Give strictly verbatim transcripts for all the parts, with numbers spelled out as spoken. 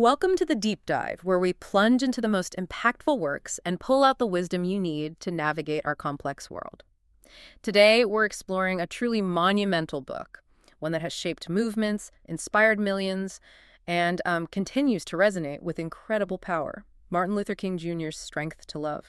Welcome to the Deep Dive, where we plunge into the most impactful works and pull out the wisdom you need to navigate our complex world. Today, we're exploring a truly monumental book, one that has shaped movements, inspired millions, and um, continues to resonate with incredible power. Martin Luther King Junior's Strength to Love.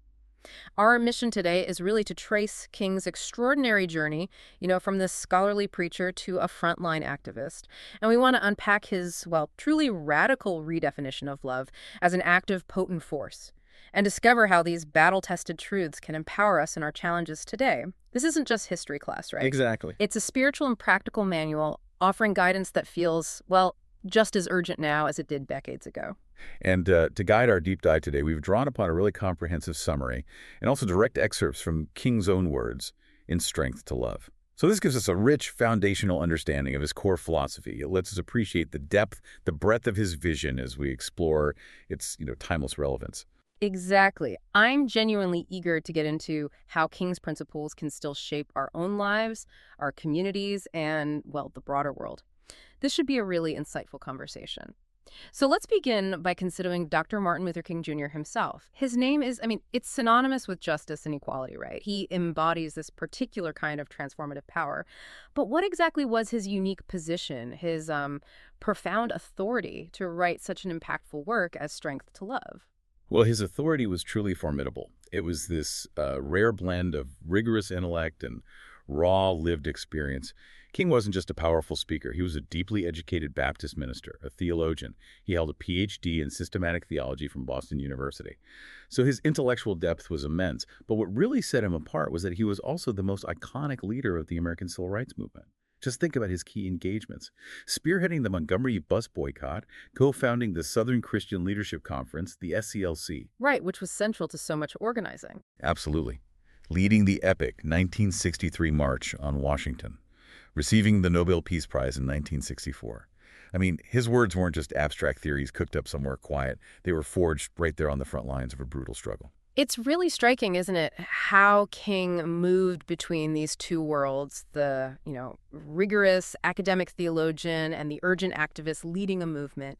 Our mission today is really to trace King's extraordinary journey, you know, from this scholarly preacher to a frontline activist. And we want to unpack his, well, truly radical redefinition of love as an active, potent force, and discover how these battle-tested truths can empower us in our challenges today. This isn't just history class, right? Exactly. It's a spiritual and practical manual offering guidance that feels, well, just as urgent now as it did decades ago. And uh, to guide our deep dive today, we've drawn upon a really comprehensive summary and also direct excerpts from King's own words in Strength to Love. So this gives us a rich foundational understanding of his core philosophy. It lets us appreciate the depth, the breadth of his vision as we explore its, you know, timeless relevance. Exactly. I'm genuinely eager to get into how King's principles can still shape our own lives, our communities, and, well, the broader world. This should be a really insightful conversation. So let's begin by considering Doctor Martin Luther King Junior himself. His name is, I mean, it's synonymous with justice and equality, right? He embodies this particular kind of transformative power. But what exactly was his unique position, his um, profound authority to write such an impactful work as Strength to Love? Well, his authority was truly formidable. It was this uh, rare blend of rigorous intellect and raw lived experience. King wasn't just a powerful speaker. He was a deeply educated Baptist minister, a theologian. He held a P H D in systematic theology from Boston University. So his intellectual depth was immense. But what really set him apart was that he was also the most iconic leader of the American Civil Rights Movement. Just think about his key engagements. Spearheading the Montgomery bus boycott, co-founding the Southern Christian Leadership Conference, the S C L C. Right, which was central to so much organizing. Absolutely. Leading the epic nineteen sixty-three March on Washington. Receiving the Nobel Peace Prize in nineteen sixty-four. I mean, his words weren't just abstract theories cooked up somewhere quiet. They were forged right there on the front lines of a brutal struggle. It's really striking, isn't it, how King moved between these two worlds, the, you know, rigorous academic theologian and the urgent activist leading a movement.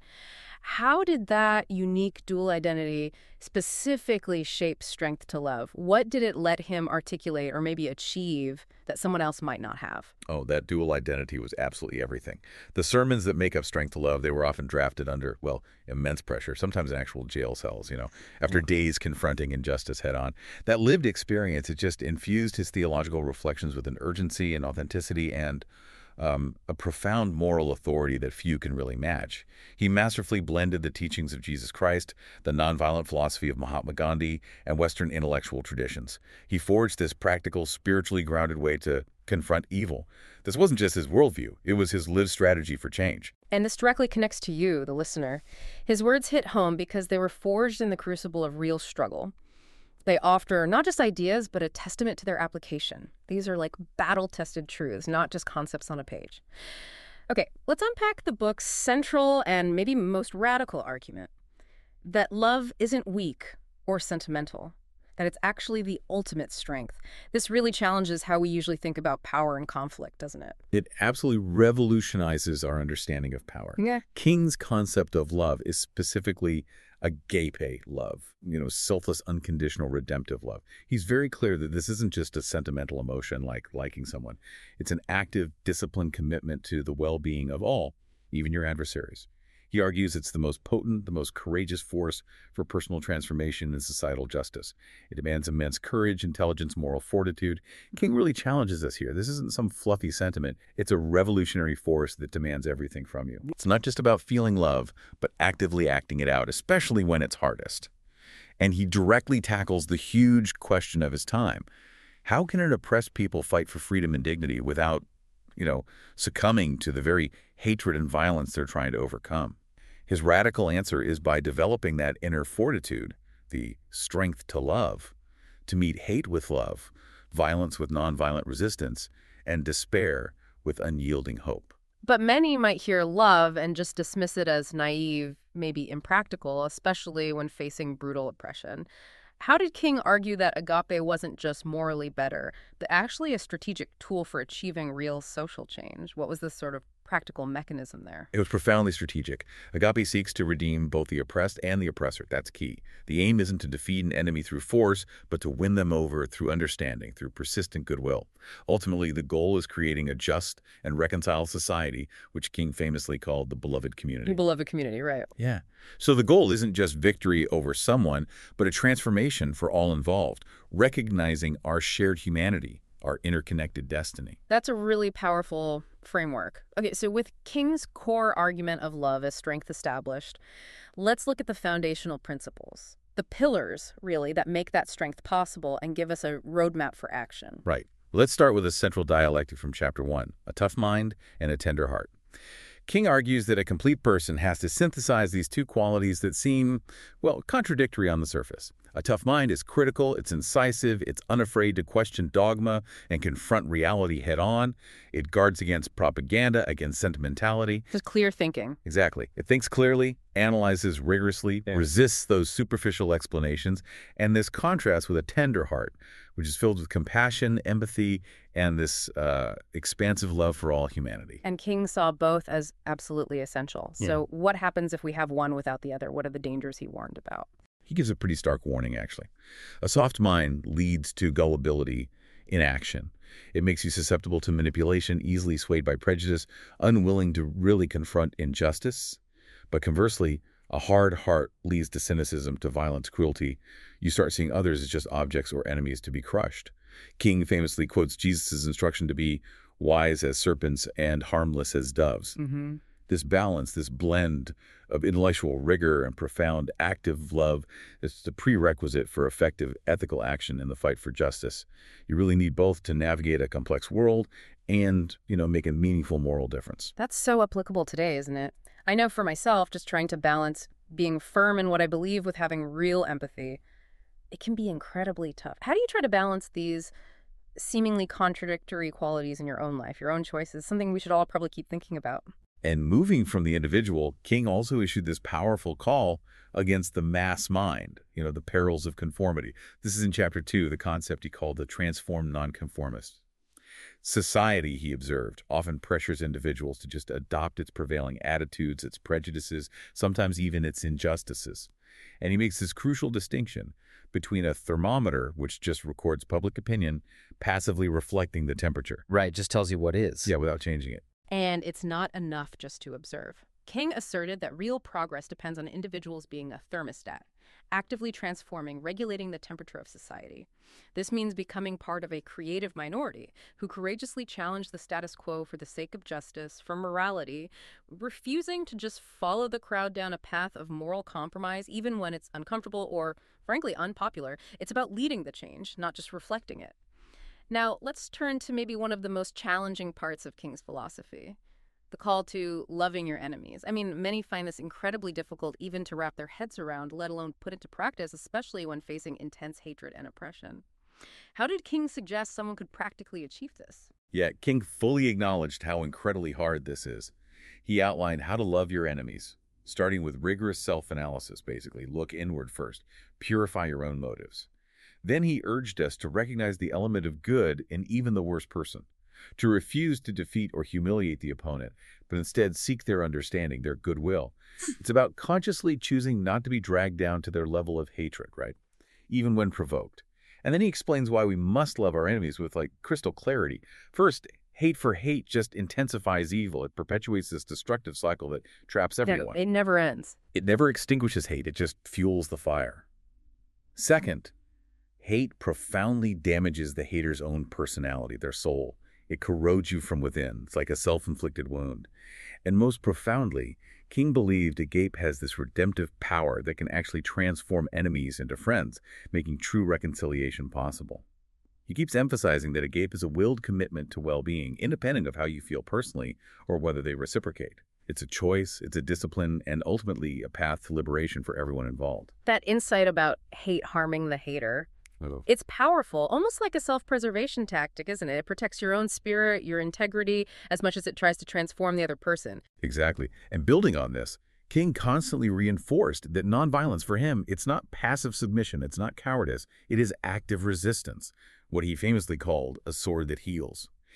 How did that unique dual identity specifically shape Strength to Love? What did it let him articulate or maybe achieve that someone else might not have? Oh, that dual identity was absolutely everything. The sermons that make up Strength to Love, they were often drafted under, well, immense pressure, sometimes in actual jail cells, you know, after days confronting injustice head on. That lived experience, it just infused his theological reflections with an urgency and authenticity and Um, a profound moral authority that few can really match. He masterfully blended the teachings of Jesus Christ, the nonviolent philosophy of Mahatma Gandhi, and Western intellectual traditions. He forged this practical, spiritually grounded way to confront evil. This wasn't just his worldview. It was his lived strategy for change. And this directly connects to you, the listener. His words hit home because they were forged in the crucible of real struggle. They offer not just ideas, but a testament to their application. These are like battle-tested truths, not just concepts on a page. Okay, let's unpack the book's central and maybe most radical argument, that love isn't weak or sentimental, that it's actually the ultimate strength. This really challenges how we usually think about power and conflict, doesn't it? It absolutely revolutionizes our understanding of power. Yeah. King's concept of love is specifically agape love, you know, selfless, unconditional, redemptive love. He's very clear that this isn't just a sentimental emotion like liking someone. It's an active, disciplined commitment to the well-being of all, even your adversaries. He argues it's the most potent, the most courageous force for personal transformation and societal justice. It demands immense courage, intelligence, moral fortitude. King really challenges us here. This isn't some fluffy sentiment. It's a revolutionary force that demands everything from you. It's not just about feeling love, but actively acting it out, especially when it's hardest. And he directly tackles the huge question of his time. How can an oppressed people fight for freedom and dignity without, you know, succumbing to the very hatred and violence they're trying to overcome? His radical answer is by developing that inner fortitude, the strength to love, to meet hate with love, violence with nonviolent resistance, and despair with unyielding hope. But many might hear love and just dismiss it as naive, maybe impractical, especially when facing brutal oppression. How did King argue that agape wasn't just morally better, but actually a strategic tool for achieving real social change? What was the sort of practical mechanism there. It was profoundly strategic. Agape seeks to redeem both the oppressed and the oppressor. That's key. The aim isn't to defeat an enemy through force, but to win them over through understanding, through persistent goodwill. Ultimately, the goal is creating a just and reconciled society, which King famously called the beloved community. Beloved community, right. Yeah. So the goal isn't just victory over someone, but a transformation for all involved, recognizing our shared humanity, our interconnected destiny. That's a really powerful framework. Okay, so with King's core argument of love as strength established, let's look at the foundational principles. The pillars, really, that make that strength possible and give us a roadmap for action. Right. Let's start with a central dialectic from chapter one, a tough mind and a tender heart. King argues that a complete person has to synthesize these two qualities that seem, well, contradictory on the surface. A tough mind is critical, it's incisive, it's unafraid to question dogma and confront reality head-on. It guards against propaganda, against sentimentality. Just clear thinking. Exactly. It thinks clearly, analyzes rigorously, yeah. resists those superficial explanations, and this contrasts with a tender heart, which is filled with compassion, empathy, and this uh, expansive love for all humanity. And King saw both as absolutely essential. Yeah. So what happens if we have one without the other? What are the dangers he warned about? He gives a pretty stark warning, actually. A soft mind leads to gullibility in action. It makes you susceptible to manipulation, easily swayed by prejudice, unwilling to really confront injustice. But conversely, a hard heart leads to cynicism, to violence, cruelty. You start seeing others as just objects or enemies to be crushed. King famously quotes Jesus' instruction to be wise as serpents and harmless as doves. Mm-hmm. This balance, this blend of intellectual rigor and profound active love is the prerequisite for effective ethical action in the fight for justice. You really need both to navigate a complex world and, you know, make a meaningful moral difference. That's so applicable today, isn't it? I know for myself, just trying to balance being firm in what I believe with having real empathy, it can be incredibly tough. How do you try to balance these seemingly contradictory qualities in your own life, your own choices? Something we should all probably keep thinking about. And moving from the individual, King also issued this powerful call against the mass mind, you know, the perils of conformity. This is in chapter two, the concept he called the transformed nonconformist. Society, he observed, often pressures individuals to just adopt its prevailing attitudes, its prejudices, sometimes even its injustices. And he makes this crucial distinction between a thermometer, which just records public opinion, passively reflecting the temperature. Right, just tells you what is. Yeah, without changing it. And it's not enough just to observe. King asserted that real progress depends on individuals being a thermostat, actively transforming, regulating the temperature of society. This means becoming part of a creative minority who courageously challenge the status quo for the sake of justice, for morality, refusing to just follow the crowd down a path of moral compromise, even when it's uncomfortable or, frankly, unpopular. It's about leading the change, not just reflecting it. Now, let's turn to maybe one of the most challenging parts of King's philosophy, the call to loving your enemies. I mean, many find this incredibly difficult even to wrap their heads around, let alone put into practice, especially when facing intense hatred and oppression. How did King suggest someone could practically achieve this? Yeah, King fully acknowledged how incredibly hard this is. He outlined how to love your enemies, starting with rigorous self-analysis, basically. Look inward first. Purify your own motives. Then he urged us to recognize the element of good in even the worst person, to refuse to defeat or humiliate the opponent, but instead seek their understanding, their goodwill. It's about consciously choosing not to be dragged down to their level of hatred, right? Even when provoked. And then he explains why we must love our enemies with, like, crystal clarity. First, hate for hate just intensifies evil. It perpetuates this destructive cycle that traps everyone. It never ends. It never extinguishes hate. It just fuels the fire. Second, hate profoundly damages the hater's own personality, their soul. It corrodes you from within. It's like a self-inflicted wound. And most profoundly, King believed agape has this redemptive power that can actually transform enemies into friends, making true reconciliation possible. He keeps emphasizing that agape is a willed commitment to well-being, independent of how you feel personally or whether they reciprocate. It's a choice, it's a discipline, and ultimately a path to liberation for everyone involved. That insight about hate harming the hater, Hello. It's powerful, almost like a self-preservation tactic, isn't it? It protects your own spirit, your integrity, as much as it tries to transform the other person. Exactly. And building on this, King constantly reinforced that nonviolence for him, it's not passive submission, it's not cowardice, it is active resistance, what he famously called a sword that heals.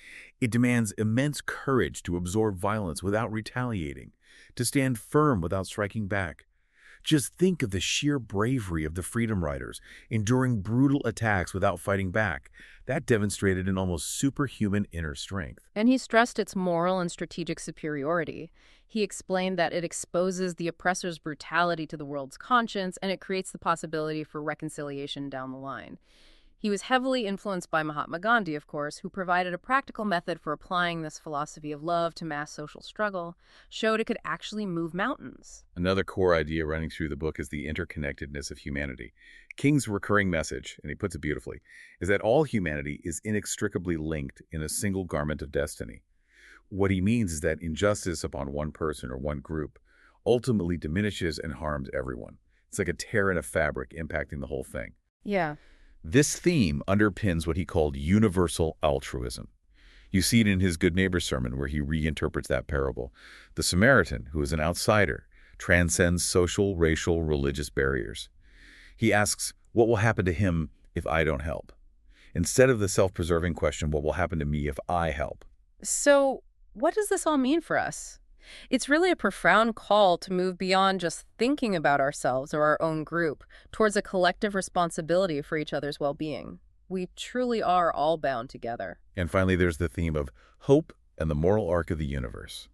It demands immense courage to absorb violence without retaliating, to stand firm without striking back. Just think of the sheer bravery of the Freedom Riders, enduring brutal attacks without fighting back. That demonstrated an almost superhuman inner strength. And he stressed its moral and strategic superiority. He explained that it exposes the oppressor's brutality to the world's conscience, and it creates the possibility for reconciliation down the line. He was heavily influenced by Mahatma Gandhi, of course, who provided a practical method for applying this philosophy of love to mass social struggle, showed it could actually move mountains. Another core idea running through the book is the interconnectedness of humanity. King's recurring message, and he puts it beautifully, is that all humanity is inextricably linked in a single garment of destiny. What he means is that injustice upon one person or one group ultimately diminishes and harms everyone. It's like a tear in a fabric impacting the whole thing. Yeah. This theme underpins what he called universal altruism. You see it in his Good Neighbor sermon where he reinterprets that parable. The Samaritan, who is an outsider, transcends social, racial, religious barriers. He asks, what will happen to him if I don't help? Instead of the self-preserving question, what will happen to me if I help? So, what does this all mean for us? It's really a profound call to move beyond just thinking about ourselves or our own group towards a collective responsibility for each other's well-being. We truly are all bound together. And finally, there's the theme of hope and the moral arc of the universe.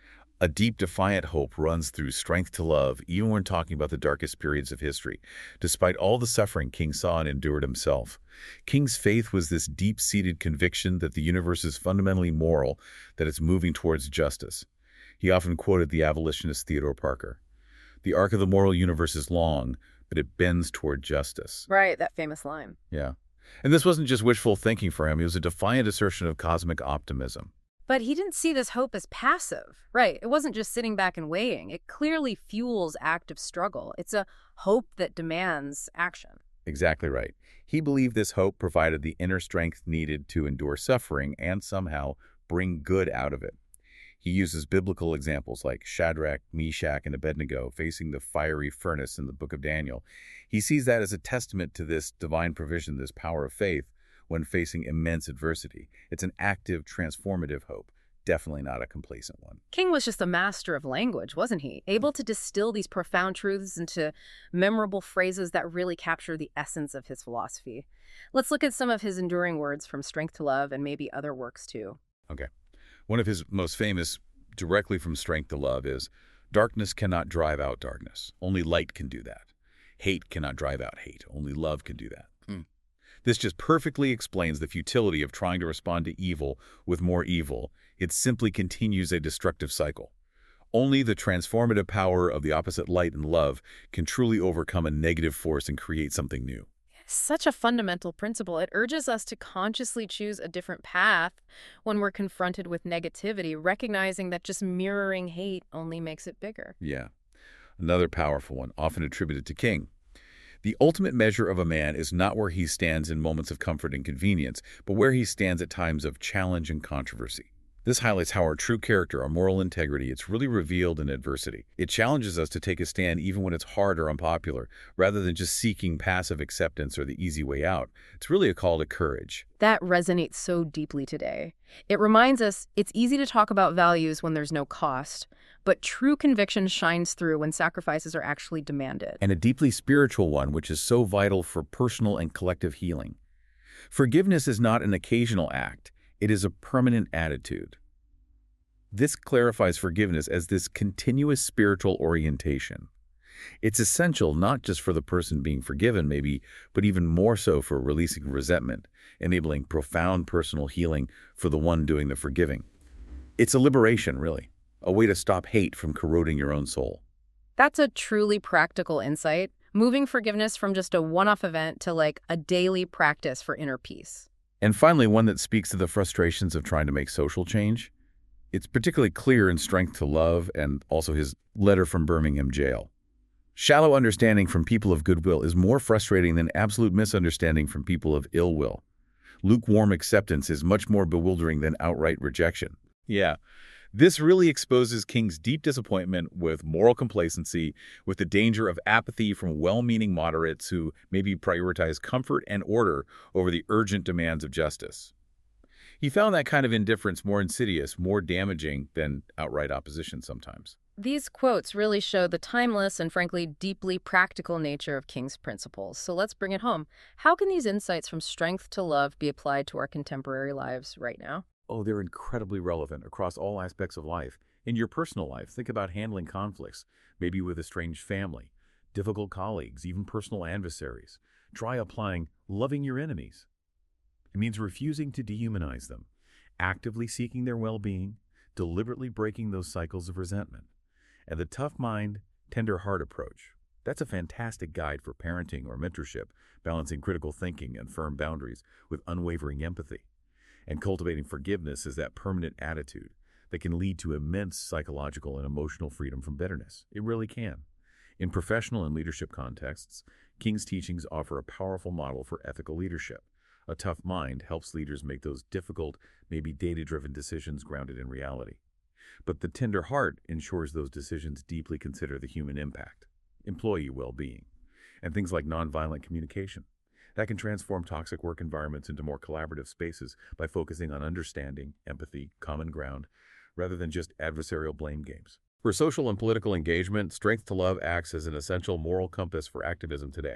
A deep, defiant hope runs through Strength to Love, even when talking about the darkest periods of history. Despite all the suffering King saw and endured himself, King's faith was this deep-seated conviction that the universe is fundamentally moral, that it's moving towards justice. He often quoted the abolitionist Theodore Parker. The arc of the moral universe is long, but it bends toward justice. Right, that famous line. Yeah. And this wasn't just wishful thinking for him. It was a defiant assertion of cosmic optimism. But he didn't see this hope as passive. Right, it wasn't just sitting back and waiting. It clearly fuels active struggle. It's a hope that demands action. Exactly right. He believed this hope provided the inner strength needed to endure suffering and somehow bring good out of it. He uses biblical examples like Shadrach, Meshach, and Abednego facing the fiery furnace in the book of Daniel. He sees that as a testament to this divine provision, this power of faith, when facing immense adversity. It's an active, transformative hope, definitely not a complacent one. King was just a master of language, wasn't he? Able to distill these profound truths into memorable phrases that really capture the essence of his philosophy. Let's look at some of his enduring words from Strength to Love and maybe other works too. Okay. One of his most famous, directly from Strength to Love, is, darkness cannot drive out darkness. Only light can do that. Hate cannot drive out hate. Only love can do that. Hmm. This just perfectly explains the futility of trying to respond to evil with more evil. It simply continues a destructive cycle. Only the transformative power of the opposite light and love can truly overcome a negative force and create something new. Such a fundamental principle. It urges us to consciously choose a different path when we're confronted with negativity, recognizing that just mirroring hate only makes it bigger. Yeah. Another powerful one, often attributed to King. The ultimate measure of a man is not where he stands in moments of comfort and convenience, but where he stands at times of challenge and controversy. This highlights how our true character, our moral integrity, it's really revealed in adversity. It challenges us to take a stand even when it's hard or unpopular, rather than just seeking passive acceptance or the easy way out. It's really a call to courage. That resonates so deeply today. It reminds us it's easy to talk about values when there's no cost, but true conviction shines through when sacrifices are actually demanded. And a deeply spiritual one, which is so vital for personal and collective healing. Forgiveness is not an occasional act. It is a permanent attitude. This clarifies forgiveness as this continuous spiritual orientation. It's essential not just for the person being forgiven, maybe, but even more so for releasing resentment, enabling profound personal healing for the one doing the forgiving. It's a liberation, really, a way to stop hate from corroding your own soul. That's a truly practical insight, moving forgiveness from just a one-off event to like a daily practice for inner peace. And finally, one that speaks to the frustrations of trying to make social change. It's particularly clear in Strength to Love and also his letter from Birmingham jail. Shallow understanding from people of goodwill is more frustrating than absolute misunderstanding from people of ill will. Lukewarm acceptance is much more bewildering than outright rejection. Yeah. This really exposes King's deep disappointment with moral complacency, with the danger of apathy from well-meaning moderates who maybe prioritize comfort and order over the urgent demands of justice. He found that kind of indifference more insidious, more damaging than outright opposition sometimes. These quotes really show the timeless and frankly deeply practical nature of King's principles. So let's bring it home. How can these insights from strength to love be applied to our contemporary lives right now? Oh, they're incredibly relevant across all aspects of life. In your personal life, think about handling conflicts, maybe with a estranged family, difficult colleagues, even personal adversaries. Try applying loving your enemies. It means refusing to dehumanize them, actively seeking their well-being, deliberately breaking those cycles of resentment. And the tough mind, tender heart approach. That's a fantastic guide for parenting or mentorship, balancing critical thinking and firm boundaries with unwavering empathy. And cultivating forgiveness is that permanent attitude that can lead to immense psychological and emotional freedom from bitterness. It really can. In professional and leadership contexts, King's teachings offer a powerful model for ethical leadership. A tough mind helps leaders make those difficult, maybe data-driven decisions grounded in reality. But the tender heart ensures those decisions deeply consider the human impact, employee well-being, and things like nonviolent communication. That can transform toxic work environments into more collaborative spaces by focusing on understanding, empathy, common ground, rather than just adversarial blame games. For social and political engagement, Strength to Love acts as an essential moral compass for activism today.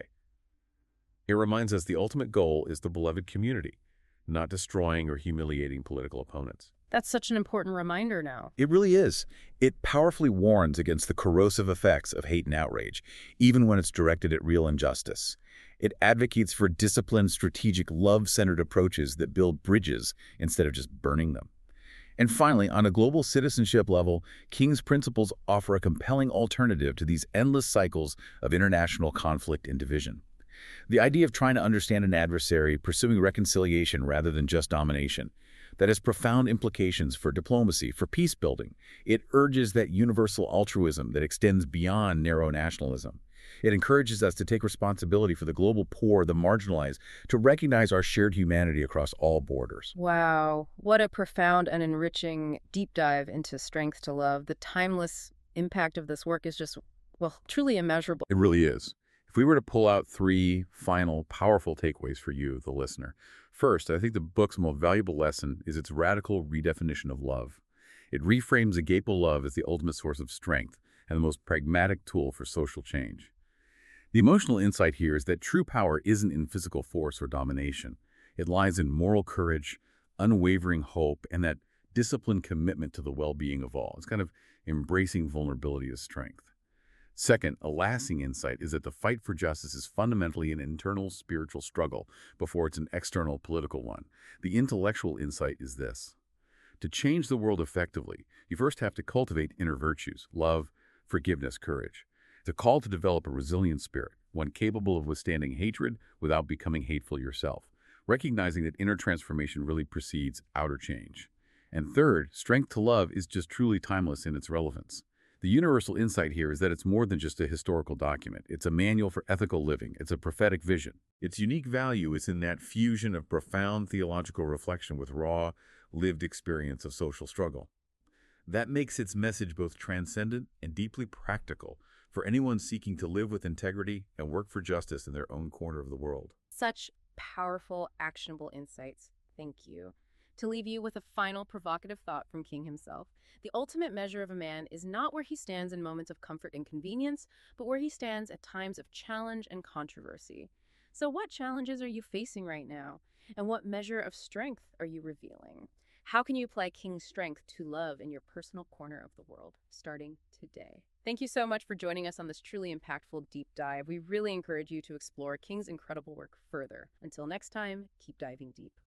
It reminds us the ultimate goal is the beloved community, not destroying or humiliating political opponents. That's such an important reminder now. It really is. It powerfully warns against the corrosive effects of hate and outrage, even when it's directed at real injustice. It advocates for disciplined, strategic, love-centered approaches that build bridges instead of just burning them. And finally, on a global citizenship level, King's principles offer a compelling alternative to these endless cycles of international conflict and division. The idea of trying to understand an adversary, pursuing reconciliation rather than just domination, that has profound implications for diplomacy, for peace building. It urges that universal altruism that extends beyond narrow nationalism. It encourages us to take responsibility for the global poor, the marginalized, to recognize our shared humanity across all borders. Wow, what a profound and enriching deep dive into Strength to Love. The timeless impact of this work is just, well, truly immeasurable. It really is. If we were to pull out three final, powerful takeaways for you, the listener. First, I think the book's most valuable lesson is its radical redefinition of love. It reframes agapal love as the ultimate source of strength and the most pragmatic tool for social change. The emotional insight here is that true power isn't in physical force or domination. It lies in moral courage, unwavering hope, and that disciplined commitment to the well-being of all. It's kind of embracing vulnerability as strength. Second, a lasting insight is that the fight for justice is fundamentally an internal spiritual struggle before it's an external political one. The intellectual insight is this. To change the world effectively, you first have to cultivate inner virtues, love, forgiveness, courage. It's a call to develop a resilient spirit, one capable of withstanding hatred without becoming hateful yourself, recognizing that inner transformation really precedes outer change. And third, Strength to Love is just truly timeless in its relevance. The universal insight here is that it's more than just a historical document. It's a manual for ethical living. It's a prophetic vision. Its unique value is in that fusion of profound theological reflection with raw, lived experience of social struggle. That makes its message both transcendent and deeply practical for anyone seeking to live with integrity and work for justice in their own corner of the world. Such powerful, actionable insights. Thank you. To leave you with a final provocative thought from King himself, the ultimate measure of a man is not where he stands in moments of comfort and convenience, but where he stands at times of challenge and controversy. So what challenges are you facing right now? And what measure of strength are you revealing? How can you apply King's strength to love in your personal corner of the world, starting today? Thank you so much for joining us on this truly impactful deep dive. We really encourage you to explore King's incredible work further. Until next time, keep diving deep.